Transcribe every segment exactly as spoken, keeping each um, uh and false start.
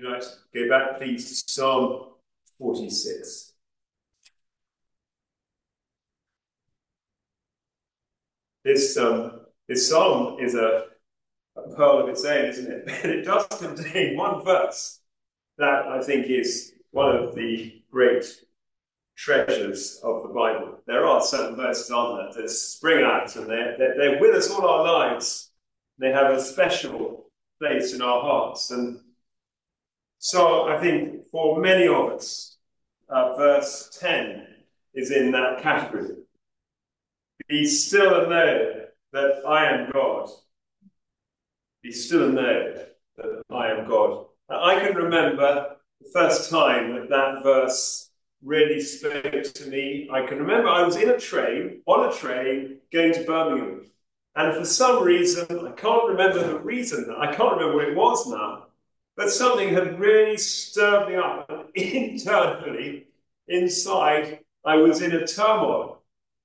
you like to go back, please, to Psalm forty-six. This, um, this psalm is a, a pearl of its own, isn't it? But it does contain one verse that I think is one of the great treasures of the Bible. There are certain verses, aren't there, that spring out, and they're, they're, they're with us all our lives. They have a special place in our hearts. And so I think for many of us, uh, verse ten is in that category. Be still and know that I am God. Be still and know that I am God. Now, I can remember the first time that that verse really spoke to me. I can remember I was in a train, on a train, going to Birmingham. And for some reason, I can't remember the reason, I can't remember what it was now, but something had really stirred me up. And internally, inside, I was in a turmoil.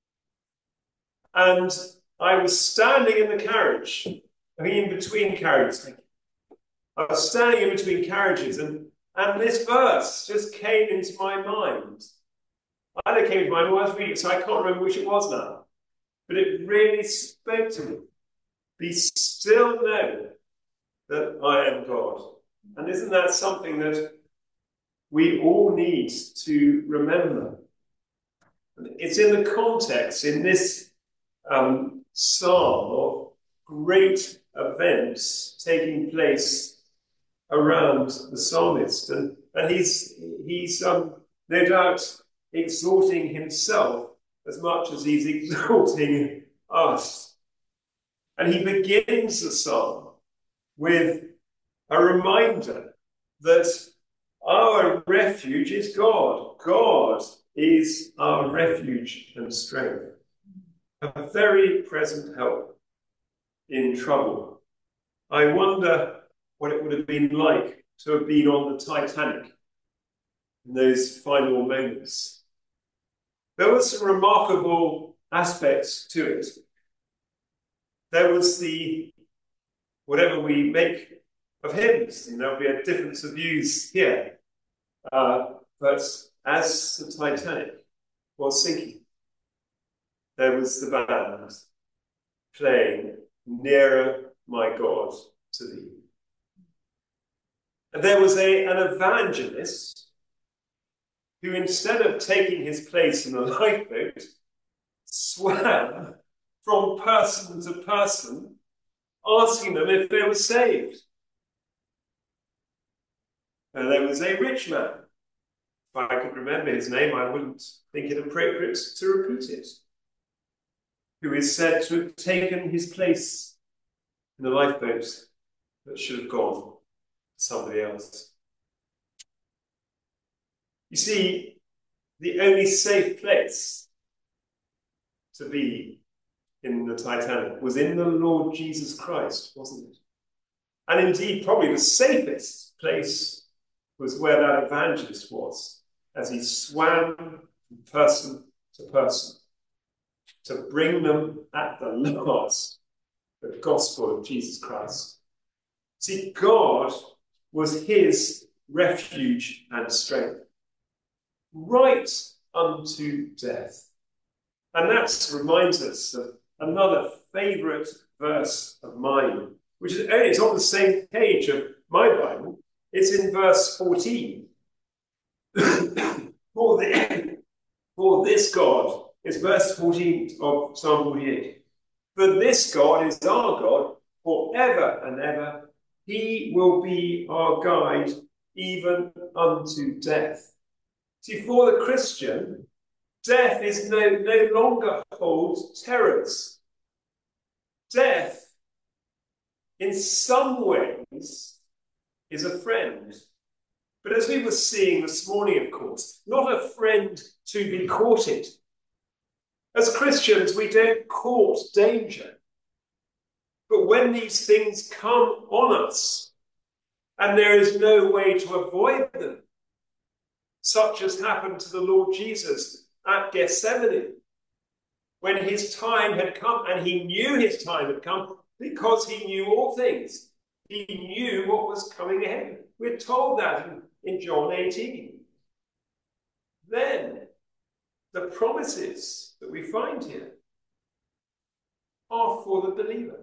And I was standing in the carriage, I mean, in between carriages. I was standing in between carriages, and, and this verse just came into my mind. Either came into my mind or I was reading it, so I can't remember which it was now. But it really spoke to me. Be still and know that I am God. And isn't that something that we all need to remember? It's in the context, in this um, psalm, of great events taking place around the psalmist. And, and he's, he's um, no doubt exhorting himself as much as he's exhorting us. And he begins the psalm with a reminder that our refuge is God. God is our refuge and strength, a very present help in trouble. I wonder what it would have been like to have been on the Titanic in those final moments. There were some remarkable aspects to it. There was the, whatever we make of hymns, and there'll be a difference of views here. Uh, but as the Titanic was sinking, there was the band playing Nearer, My God, to Thee. And there was a, an evangelist who, instead of taking his place in the lifeboat, swam from person to person, asking them if they were saved. And there was a rich man. If I could remember his name, I wouldn't think it appropriate to repeat it, who is said to have taken his place in the lifeboat that should have gone to somebody else. You see, the only safe place to be in the Titanic was in the Lord Jesus Christ, wasn't it? And indeed, probably the safest place was where that evangelist was, as he swam from person to person to bring them at the last the gospel of Jesus Christ. See, God was his refuge and strength, right unto death. And that reminds us of another favourite verse of mine, which is only it's on the same page of my Bible. It's in verse fourteen. for, the, for this God, it's verse fourteen of Psalm forty-eight. For this God is our God forever and ever. He will be our guide even unto death. See, for the Christian, death is no, no longer holds terrors. Death, in some ways, is a friend. But as we were seeing this morning, of course, not a friend to be courted. As Christians, we don't court danger. But when these things come on us, and there is no way to avoid them, such as happened to the Lord Jesus at Gethsemane, when his time had come, and he knew his time had come because he knew all things. He knew what was coming ahead. We're told that in, in John eighteen. Then, the promises that we find here are for the believer.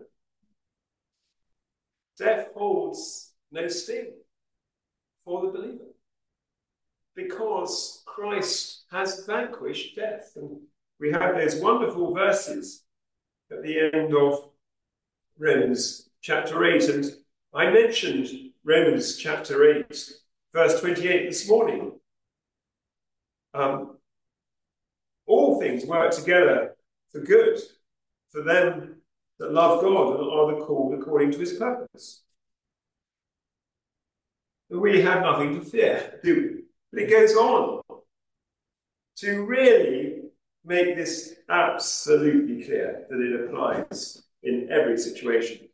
Death holds no sting for the believer, because Christ has vanquished death. And we have those wonderful verses at the end of Romans chapter eight. And I mentioned Romans chapter eight, verse twenty-eight this morning. Um, all things work together for good for them that love God and are the called according to his purpose. We have nothing to fear, do we? But it goes on to really make this absolutely clear that it applies in every situation.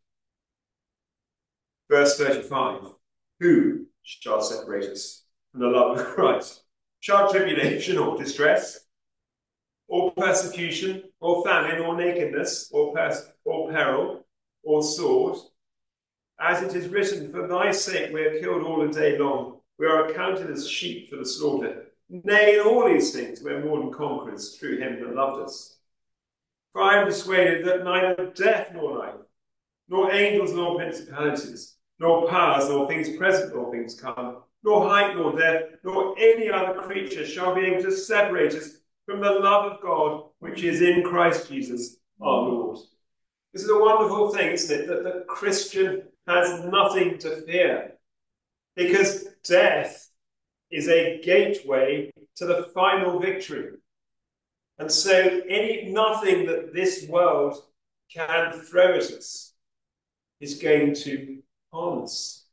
Verse thirty-five, who shall separate us from the love of Christ? Shall tribulation or distress, or persecution, or famine, or nakedness, or, pers- or peril, or sword? As it is written, for thy sake we are killed all the day long. We are accounted as sheep for the slaughter. Nay, in all these things we are more than conquerors through him that loved us. For I am persuaded that neither death nor life, nor angels nor principalities, nor powers, nor things present, nor things come, nor height nor depth, nor any other creature shall be able to separate us from the love of God, which is in Christ Jesus our Lord. This is a wonderful thing, isn't it, that the Christian has nothing to fear, because death is a gateway to the final victory. And so any nothing that this world can throw at us is going to harm us.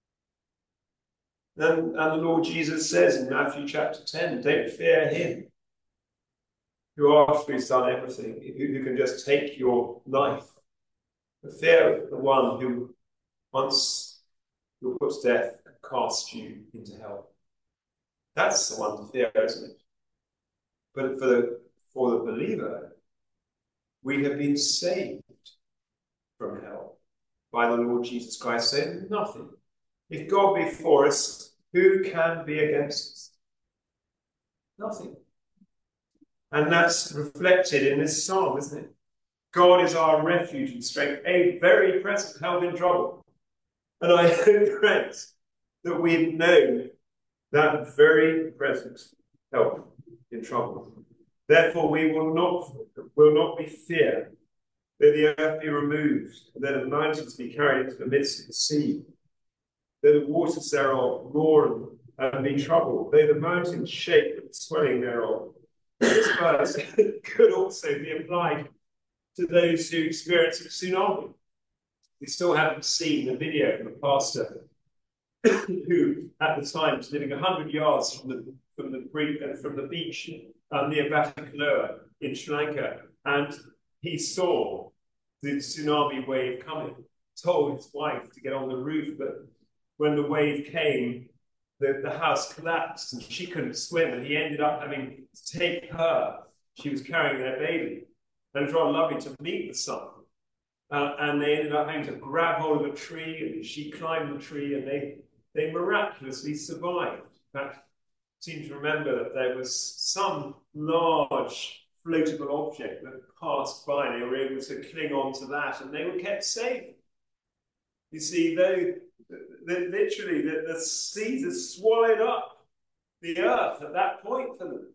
And, and the Lord Jesus says in Matthew chapter ten, don't fear him who after he's done everything, who, who can just take your life. But fear the one who once you'll put to death and cast you into hell. That's the one to fear, isn't it? But for the, for the believer, we have been saved from hell by the Lord Jesus Christ, saying nothing. If God be for us, who can be against us? Nothing. And that's reflected in this psalm, isn't it? God is our refuge and strength, a very present help in trouble. And I hope, friends, that we've known that very present help in trouble. Therefore, we will not, will not be feared, though the earth be removed, and though the mountains be carried into the midst of the sea, though the waters thereof roar and be troubled, though the mountains shake with the swelling thereof. This verse could also be applied to those who experience a tsunami. We still haven't seen the video of a pastor who, at the time, was living one hundred yards from the from the from the beach um, near Batticaloa in Sri Lanka, and he saw the tsunami wave coming. Told his wife to get on the roof, but when the wave came, the, the house collapsed and she couldn't swim, and he ended up having to take her. She was carrying their baby. And it was rather lovely to meet the son. Uh, and they ended up having to grab hold of a tree, and she climbed the tree, and they, they miraculously survived. In fact, I seem to remember that there was some large floatable object that passed by, and they were able to cling on to that, and they were kept safe. You see, they, they literally, the, the seas had swallowed up the earth at that point for them.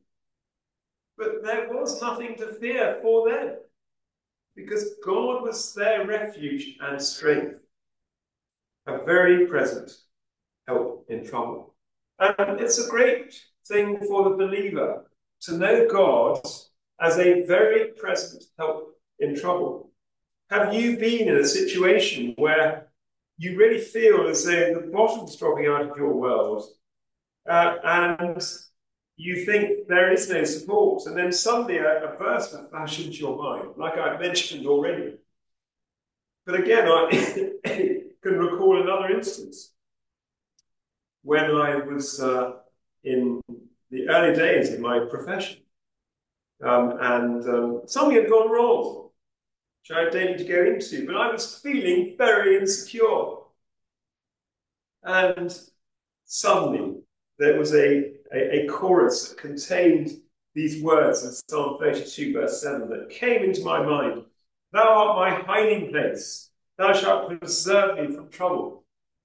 But there was nothing to fear for them, because God was their refuge and strength, a very present help in trouble. And it's a great thing for the believer to know God as a very present help in trouble. Have you been in a situation where you really feel as though the bottom's dropping out of your world, uh, and you think there is no support, and then suddenly a, a verse will flash into your mind, like I mentioned already. But again, I can recall another instance when I was uh, in the early days of my profession, um, and um, something had gone wrong, which I don't need to go into, but I was feeling very insecure. And suddenly there was a, a, a chorus that contained these words in Psalm thirty-two, verse seven, that came into my mind. Thou art my hiding place. Thou shalt preserve me from trouble.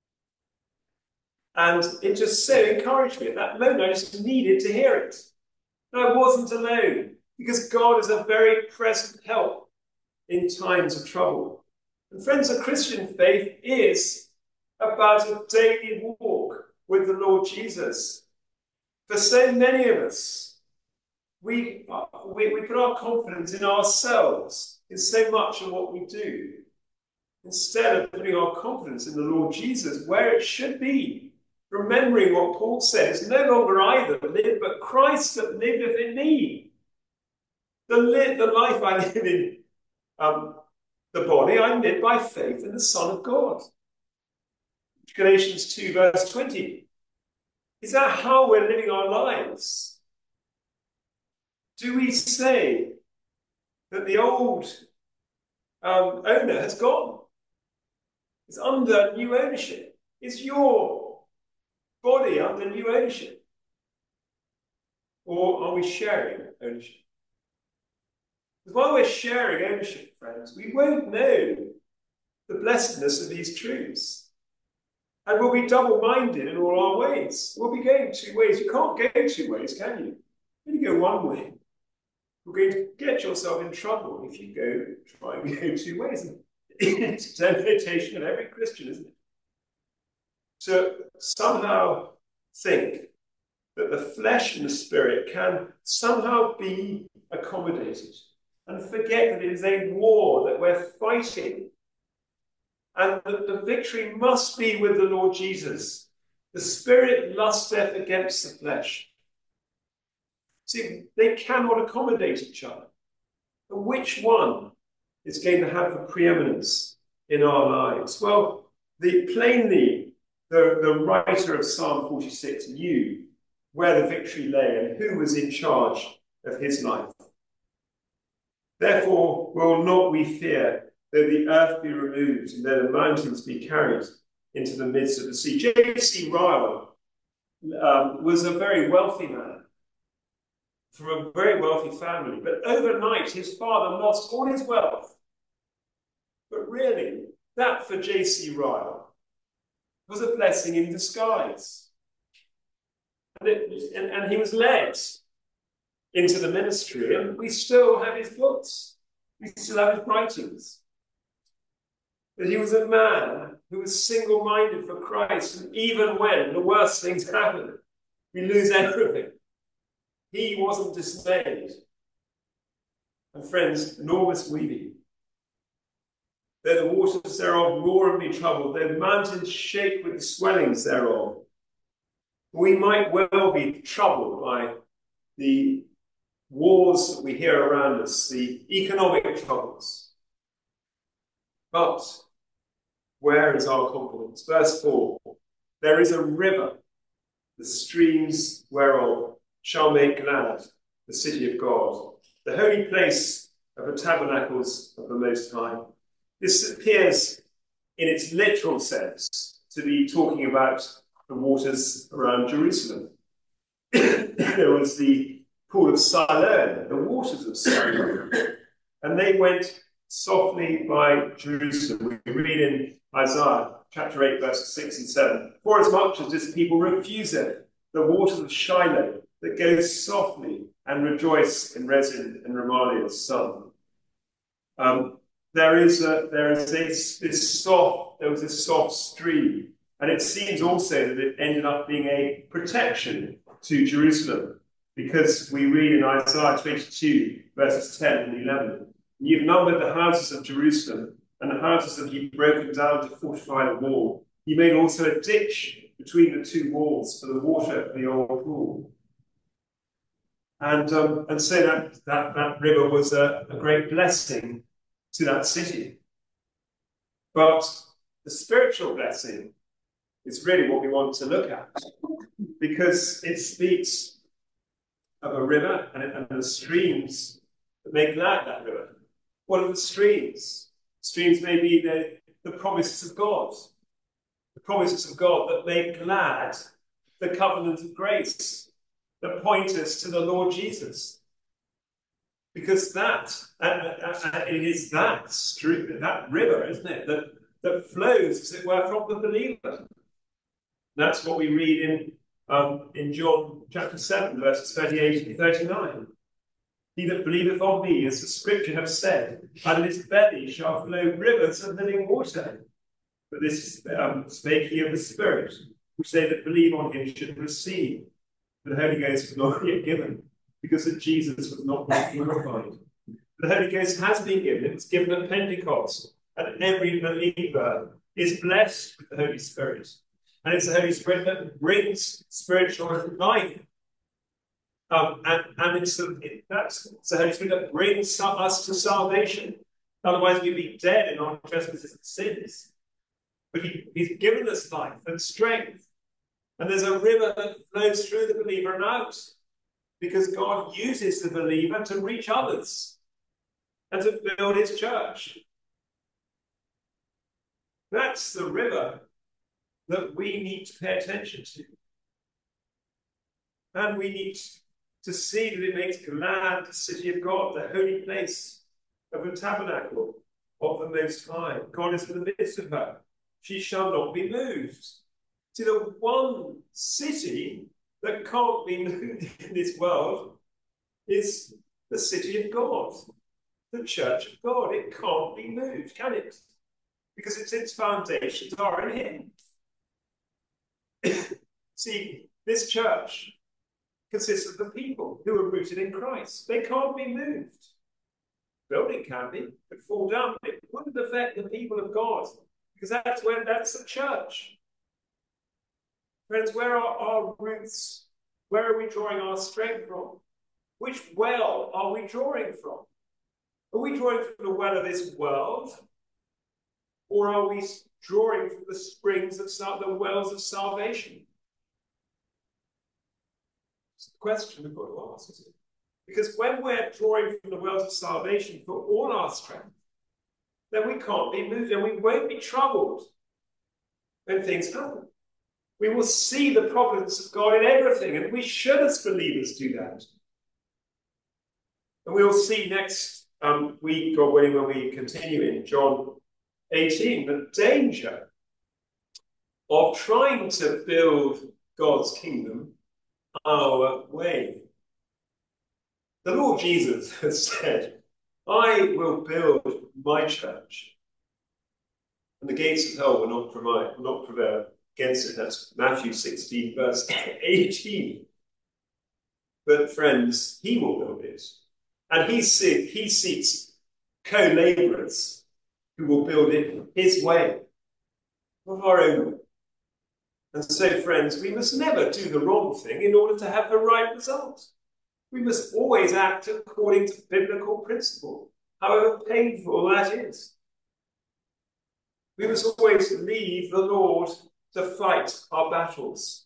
And it just so encouraged me. At that moment, I just needed to hear it. And I wasn't alone, because God is a very present help in times of trouble. And friends, a Christian faith is about a daily walk with the Lord Jesus. For so many of us, we, we, we put our confidence in ourselves in so much of what we do, instead of putting our confidence in the Lord Jesus, where it should be. Remembering what Paul said, it's no longer I that live, but Christ that liveth in me. The, li- the life I live in um, the body, I live by faith in the Son of God. Galatians two, verse twenty. Is that how we're living our lives? Do we say that the old um, owner has gone? It's under new ownership. It's your body under new ownership. Or are we sharing ownership? Because while we're sharing ownership, friends, we won't know the blessedness of these truths. And we'll be double-minded in all our ways. We'll be going two ways. You can't go two ways, can you? You only go one way. You're going to get yourself in trouble if you go try and go two ways. It's a temptation of every Christian, isn't it? To somehow think that the flesh and the spirit can somehow be accommodated, and forget that it is a war that we're fighting, and that the victory must be with the Lord Jesus. The spirit lusteth against the flesh. See, they cannot accommodate each other. And which one is going to have the preeminence in our lives? Well, the, plainly, the, the writer of Psalm forty-six knew where the victory lay and who was in charge of his life. Therefore will not we fear, though the earth be removed and though the mountains be carried into the midst of the sea. J C Ryle um, was a very wealthy man from a very wealthy family, but overnight his father lost all his wealth. But really, that for J C Ryle was a blessing in disguise. And, it, and, and he was led into the ministry, and we still have his books. We still have his writings. That he was a man who was single-minded for Christ, and even when the worst things happen, we lose everything, he wasn't dismayed. And friends, nor was we be. Though the waters thereof roar and be troubled, though the mountains shake with the swellings thereof, we might well be troubled by the wars that we hear around us, the economic troubles. But where is our confidence? Verse four, there is a river, the streams whereof shall make glad the city of God, the holy place of the tabernacles of the Most High. This appears in its literal sense to be talking about the waters around Jerusalem. There was the pool of Siloam, the waters of Siloam, and they went softly by Jerusalem. We read in Isaiah chapter eight, verses six and seven, for as much as this people refuse it, the waters of Shiloh that go softly and rejoice in Rezin and Remaliah's son. Um, there is a, there is a, this soft, there was a soft stream, and it seems also that it ended up being a protection to Jerusalem, because we read in Isaiah twenty-two, verses ten and eleven, you've numbered the houses of Jerusalem, and the houses have you broken down to fortify the wall. You made also a ditch between the two walls for the water of the old pool. And, um, and so that, that, that river was a, a great blessing to that city. But the spiritual blessing is really what we want to look at, because it speaks of a river and, and the streams that make glad that river. What are the streams? Streams may be the, the promises of God. The promises of God that make glad the covenant of grace, that point us to the Lord Jesus. Because that, uh, uh, it is that stream, that river, isn't it, that, that flows, as it were, from the believer. That's what we read in, um, in John chapter seven, verses thirty-eight and thirty-nine. He that believeth on me, as the scripture have said, out of his belly shall flow rivers of living water. But this is um, spake he of the Spirit, which they that believe on him should receive. The Holy Ghost was not yet given, because that Jesus was not yet glorified. The Holy Ghost has been given. It was given at Pentecost. And every believer is blessed with the Holy Spirit. And it's the Holy Spirit that brings spiritual life. Um, and, and it's the, it, that's it's the Holy Spirit that brings us to salvation. Otherwise, we'd be dead in our trespasses and sins. But he, he's given us life and strength. And there's a river that flows through the believer and out. Because God uses the believer to reach others and to build his church. That's the river that we need to pay attention to. And we need to see that it makes glad the city of God, the holy place of the tabernacle of the Most High. God is in the midst of her. She shall not be moved. See, the one city that can't be moved in this world is the city of God, the church of God. It can't be moved, can it? Because it's its foundations are in Him. See, this church consists of the people who are rooted in Christ. They can't be moved. Building can be, but fall down. It wouldn't affect the people of God, because that's when that's the church. Friends, where are our roots? Where are we drawing our strength from? Which well are we drawing from? Are we drawing from the well of this world? Or are we drawing from the springs of the wells of salvation? It's the question we've got to ask, isn't it? Because when we're drawing from the wells of salvation for all our strength, then we can't be moved and we won't be troubled when things happen. We will see the providence of God in everything, and we should, as believers, do that. And we'll see next um, week, God willing, when we continue in John eighteen, the danger of trying to build God's kingdom our way. The Lord Jesus has said, I will build my church, and the gates of hell will not prevail, will not prevail against it. That's Matthew sixteen, verse eighteen. But friends, he will build it. And he, see, he seeks co-laborers who will build it his way, not our own way. And so, friends, we must never do the wrong thing in order to have the right result. We must always act according to biblical principle, however painful that is. We must always leave the Lord to fight our battles.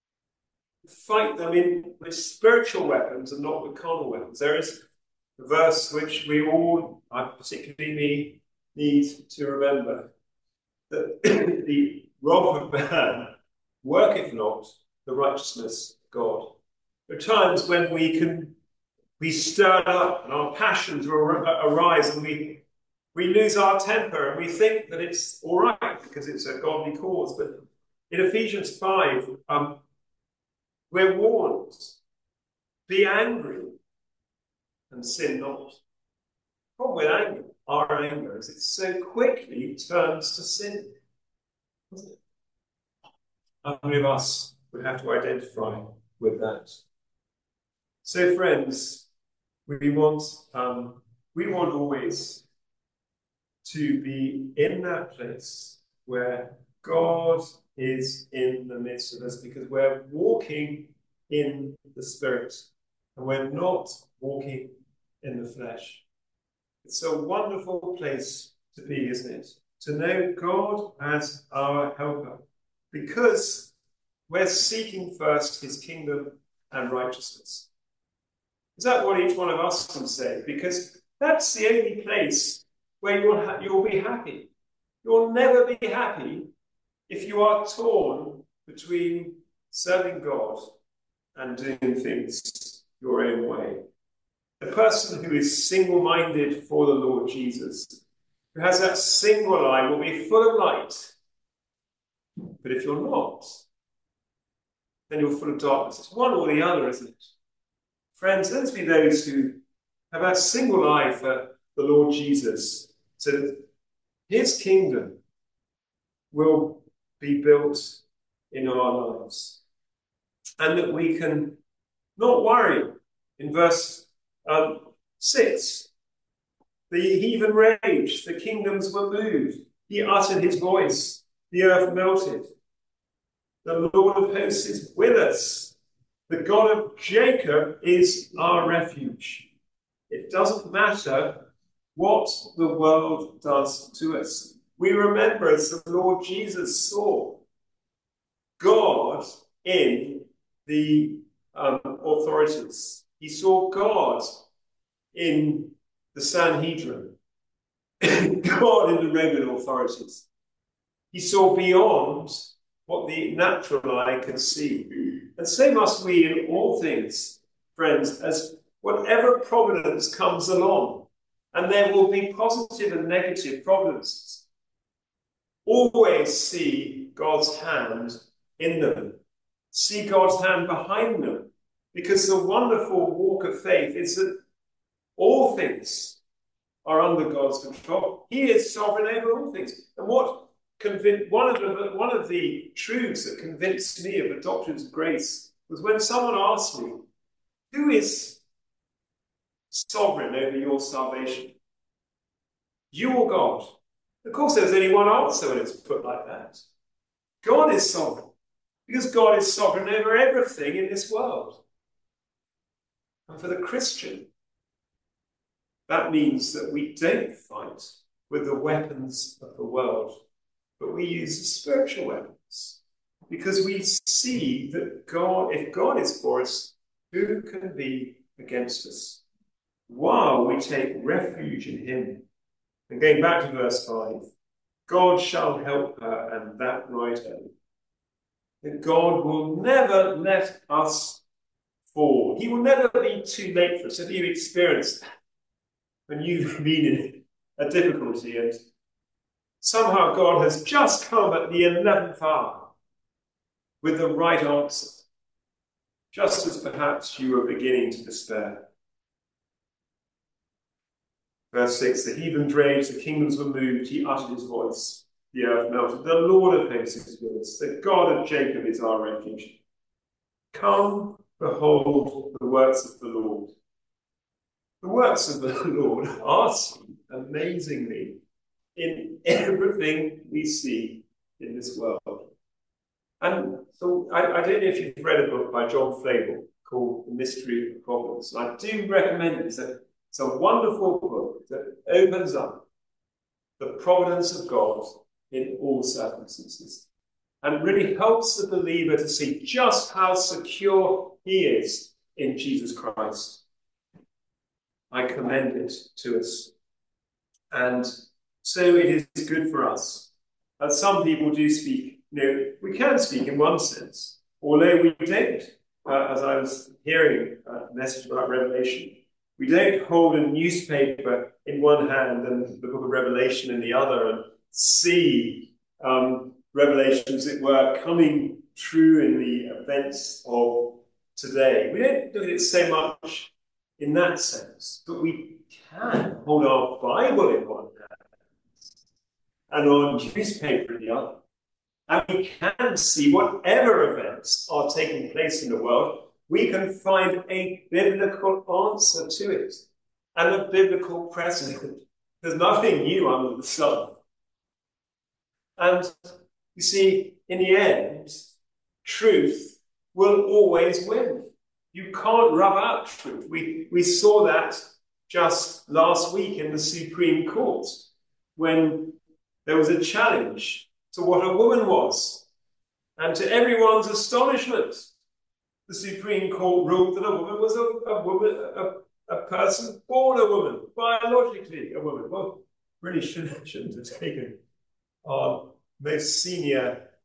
Fight them in with spiritual weapons and not with carnal weapons. There is a verse which we all, particularly me, need to remember. That the wrath of man worketh not the righteousness of God. There are times when we can be stirred up and our passions will arise and we we lose our temper and we think that it's all right because it's a godly cause. But in Ephesians five, um, we're warned, be angry and sin not. The problem with anger, our anger, is it so quickly turns to sin. Doesn't it? How many of us would have to identify with that? So, friends, we want um, we want always to be in that place where God is in the midst of us, because we're walking in the Spirit and we're not walking in the flesh. It's a wonderful place to be, isn't it? To know God as our helper, because we're seeking first his kingdom and righteousness. Is that what each one of us can say? Because that's the only place where you'll, ha- you'll be happy. You'll never be happy if you are torn between serving God and doing things your own way, the person who is single-minded for the Lord Jesus, who has that single eye, will be full of light. But if you're not, then you're full of darkness. It's one or the other, isn't it? Friends, let's be those who have that single eye for the Lord Jesus, so that his kingdom will be built in our lives. And that we can not worry. In verse um, six, the heathen raged, the kingdoms were moved. He uttered his voice, the earth melted. The Lord of hosts is with us. The God of Jacob is our refuge. It doesn't matter what the world does to us. We remember, as the Lord Jesus saw, God in the um, authorities. He saw God in the Sanhedrin, God in the Roman authorities. He saw beyond what the natural eye can see. And so must we in all things, friends, as whatever providence comes along, and there will be positive and negative providences, always see God's hand in them. See God's hand behind them. Because the wonderful walk of faith is that all things are under God's control. He is sovereign over all things. And what convinced one of the one of the truths that convinced me of the doctrines of grace was when someone asked me, who is sovereign over your salvation? You or God? Of course, there's only one answer when it's put like that. God is sovereign. Because God is sovereign over everything in this world. And for the Christian, that means that we don't fight with the weapons of the world, but we use the spiritual weapons. Because we see that God, if God is for us, who can be against us? While we take refuge in him. And going back to verse five, God shall help her, and that right early. That God will never let us fall. He will never be too late for us. Have you experienced that? When you've been in a difficulty and somehow God has just come at the eleventh hour with the right answer, just as perhaps you were beginning to despair. Verse six, the heathen raged, the kingdoms were moved, he uttered his voice, the earth melted. The Lord of hosts is with us, the God of Jacob is our refuge. Come, behold the works of the Lord. The works of the Lord are seen amazingly in everything we see in this world. And so I, I don't know if you've read a book by John Flavel called The Mystery of the Providence. I do recommend it. It's a, it's a wonderful book that opens up the providence of God in all circumstances and really helps the believer to see just how secure he is in Jesus Christ. I commend it to us. And so it is good for us. And some people do speak, you know, we can speak in one sense, although we don't, uh, as I was hearing a message about Revelation, we don't hold a newspaper in one hand and the book of Revelation in the other and see um, Revelation, as it were, coming true in the events of today. We don't look at it so much in that sense, but we can hold our Bible in one hand and our newspaper in the other. And we can see whatever events are taking place in the world, we can find a biblical answer to it and a biblical precedent. There's nothing new under the sun. And you see, in the end, truth will always win. You can't rub out truth. We, we saw that just last week in the Supreme Court when there was a challenge to what a woman was. And to everyone's astonishment, the Supreme Court ruled that a woman was a, a woman, a, a person born a woman, biologically a woman. Well, really shouldn't, shouldn't have taken our most senior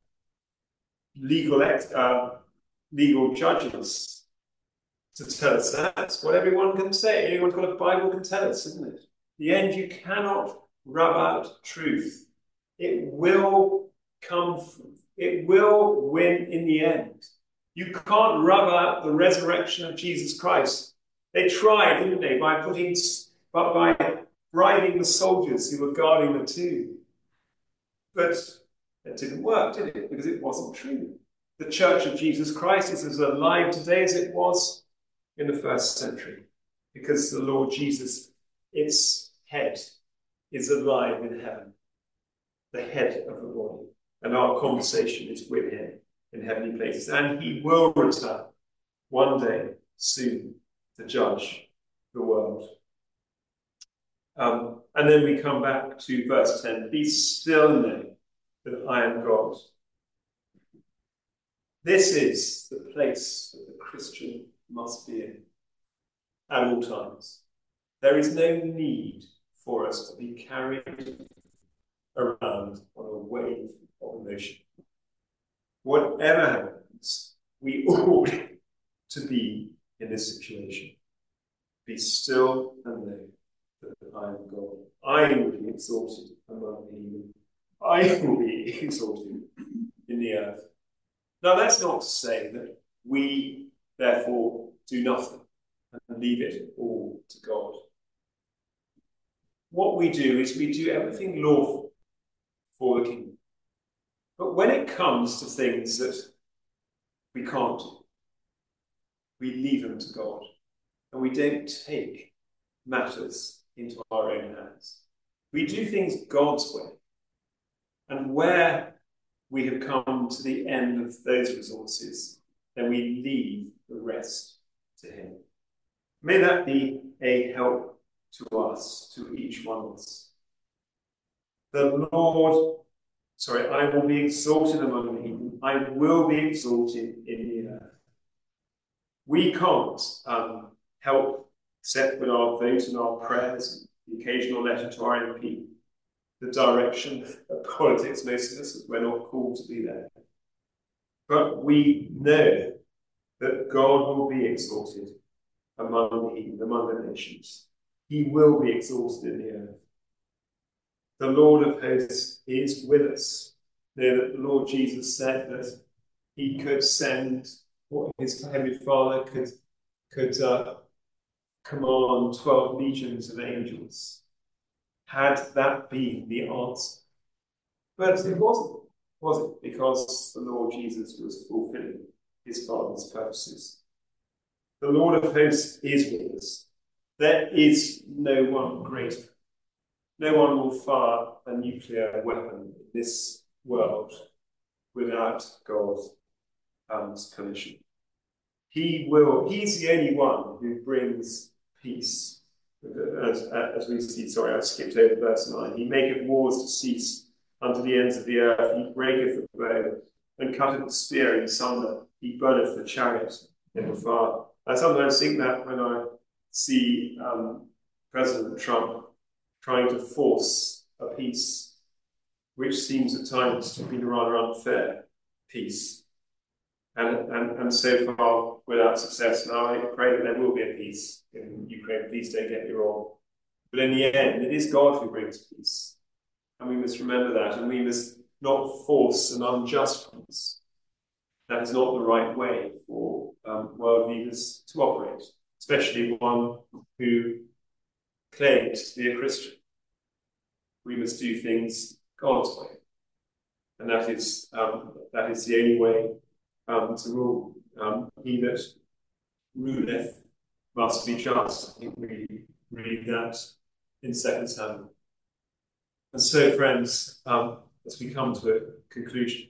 legal uh, legal judges to tell us that. That's what everyone can say. Anyone who's got a Bible can tell us, isn't it? In the end, you cannot rub out truth. It will come, it will win in the end. You can't rub out the resurrection of Jesus Christ. They tried, didn't they, by putting, by bribing the soldiers who were guarding the tomb. But it didn't work, did it? Because it wasn't true. The Church of Jesus Christ is as alive today as it was in the first century, because the Lord Jesus, its head, is alive in heaven, the head of the body, and our conversation is with him in heavenly places, and he will return one day soon to judge the world. Um, and then we come back to verse ten, be still and know that I am God. This is the place that the Christian must be in at all times. There is no need for us to be carried around on a wave of emotion. Whatever happens, we ought to be in this situation. Be still and know that I am God. I will be exalted among the heathen. I will be exalted in the earth. Now, that's not to say that we, therefore, do nothing and leave it all to God. What we do is we do everything lawful for the kingdom. But when it comes to things that we can't do, we leave them to God, and we don't take matters into our own hands. We do things God's way. And where we have come to the end of those resources, then we leave the rest to him. May that be a help to us, to each one of us. The Lord, sorry, I will be exalted among the heathen. I will be exalted in the earth. We can't um, help except with our vote and our prayers, the occasional letter to our M P, the direction of politics, most of us, as we're not called to be there. But we know that God will be exalted among the heathen, among the nations. He will be exalted in the earth. The Lord of hosts is with us. Know that the Lord Jesus said that he could send what his heavenly Father could, could uh, command twelve legions of angels. Had that been the answer? But it wasn't, was it? Because the Lord Jesus was fulfilling his Father's purposes. The Lord of hosts is with us. There is no one greater. No one will fire a nuclear weapon in this world without God's um, permission. He will, he's the only one who brings peace. As, as we see, sorry, I skipped over verse nine. He maketh wars to cease unto the ends of the earth. He breaketh the bow and cutteth the spear in sunder. He burneth the chariot in the fire. I sometimes think that when I see um, President Trump trying to force a peace, which seems at times to be a rather unfair peace. And, and, and so far, without success. Now, I pray that there will be a peace in Ukraine. Please don't get me wrong. But in the end, it is God who brings peace. And we must remember that. And we must not force an unjust peace. That is not the right way for um, world leaders to operate, especially one who claims to be a Christian. We must do things God's way. And that is, um, that is the only way um, to rule. Um, he that ruleth must be just. I think we read that in Second Samuel. And so, friends, um, as we come to a conclusion,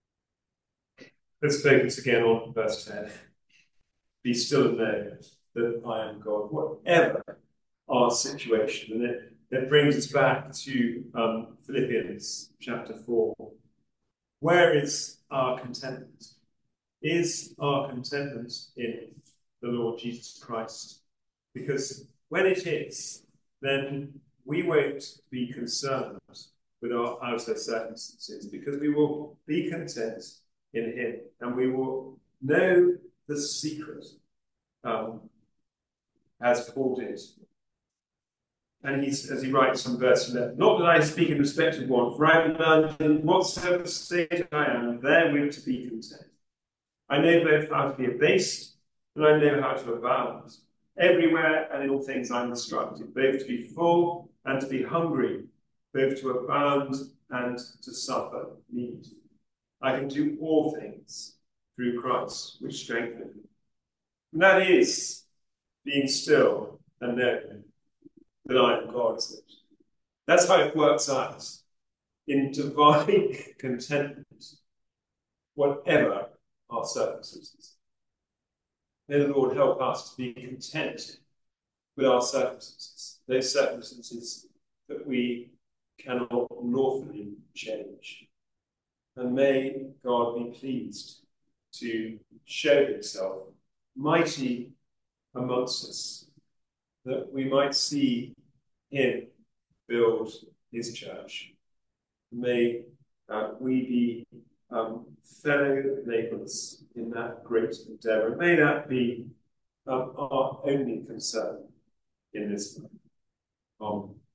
let's focus again on verse ten. Be still and know that I am God, whatever our situation. And it, it brings us back to um, Philippians chapter four. Where is our contentment? Is our contentment in the Lord Jesus Christ? Because when it is, then we won't be concerned with our outer circumstances, because we will be content in him, and we will know the secret, um, as Paul did. And he's, as he writes from verse eleven, not that I speak in respect of one, for I have learned in whatsoever state I am, therewith to be content. I know both how to be abased, and I know how to abound. Everywhere and in all things I am instructed, both to be full and to be hungry, both to abound and to suffer need. I can do all things through Christ, which strengthens me. And that is being still and knowing that I am God. That's how it works out in divine contentment, whatever our circumstances. May the Lord help us to be content with our circumstances, those circumstances that we cannot lawfully change. And may God be pleased to show himself mighty amongst us, that we might see him build his church. May uh, we be um, fellow labourers in that great endeavour. May that be um, our only concern in this life. Amen.